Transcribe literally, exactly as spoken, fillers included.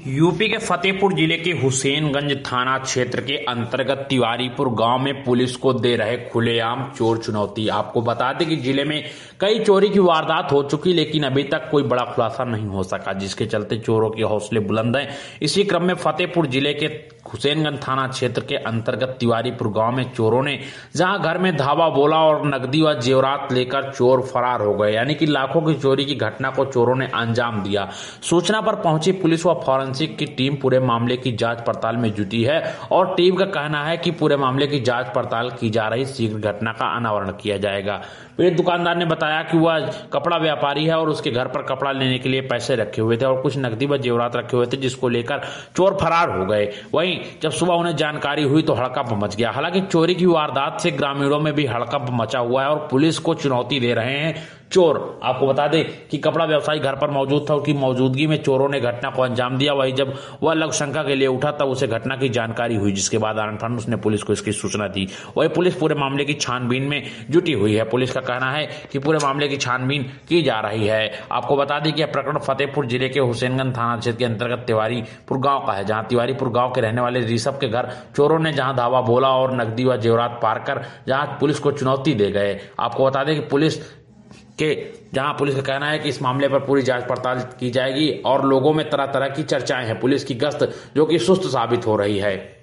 UP के फतेहपुर जिले के हुसैनगंज थाना क्षेत्र के अंतर्गत तिवारीपुर गांव में पुलिस को दे रहे खुलेआम चोर चुनौती। आपको बता दें कि जिले में कई चोरी की वारदात हो चुकी, लेकिन अभी तक कोई बड़ा खुलासा नहीं हो सका, जिसके चलते चोरों के हौसले बुलंद हैं। इसी क्रम में फतेहपुर जिले के हुसैनगंज थाना क्षेत्र के अंतर्गत तिवारीपुर गांव में चोरों ने जहां घर में धावा बोला और नकदी व जेवरात लेकर चोर फरार हो गए, यानी कि लाखों की चोरी की घटना को चोरों ने अंजाम दिया। सूचना पर पहुंची पुलिस व फॉरेंसिक की टीम पूरे मामले की जांच पड़ताल में जुटी है और टीम का कहना है कि पूरे मामले की जांच पड़ताल की जा रही, शीघ्र घटना का अनावरण किया जाएगा। पीड़ित दुकानदार ने बताया कि वह कपड़ा व्यापारी है और उसके घर पर कपड़ा लेने के लिए पैसे रखे हुए थे और कुछ नकदी व जेवरात रखे हुए थे, जिसको लेकर चोर फरार हो गए। वहीं जब सुबह उन्हें जानकारी हुई तो हड़कंप मच गया। हालांकि चोरी की वारदात से ग्रामीणों में भी हड़कंप मचा हुआ है और पुलिस को चुनौती दे रहे हैं चोर। आपको बता दें कि कपड़ा व्यवसायी घर पर मौजूद था, उसकी मौजूदगी में चोरों ने घटना को अंजाम दिया। वही जब वह लघु शंका के लिए उठा तब उसे घटना की जानकारी हुई, जिसके बाद आनंद उसने पुलिस को इसकी सूचना दी। वही पुलिस पूरे मामले की छानबीन में जुटी हुई है। पुलिस का कहना है कि पूरे मामले की छानबीन की जा रही है। आपको बता दें कि यह प्रकरण फतेहपुर जिले के हुसैनगंज थाना क्षेत्र के अंतर्गत तिवारीपुर गांव का है, जहां तिवारीपुर गांव के रहने वाले ऋषभ के घर चोरों ने जहां धावा बोला और नकदी व जेवरात पार कर जहां पुलिस को चुनौती दे गए। आपको बता दें कि पुलिस के जहां पुलिस का कहना है कि इस मामले पर पूरी जांच पड़ताल की जाएगी और लोगों में तरह तरह की चर्चाएं हैं। पुलिस की गश्त जो कि सुस्त साबित हो रही है।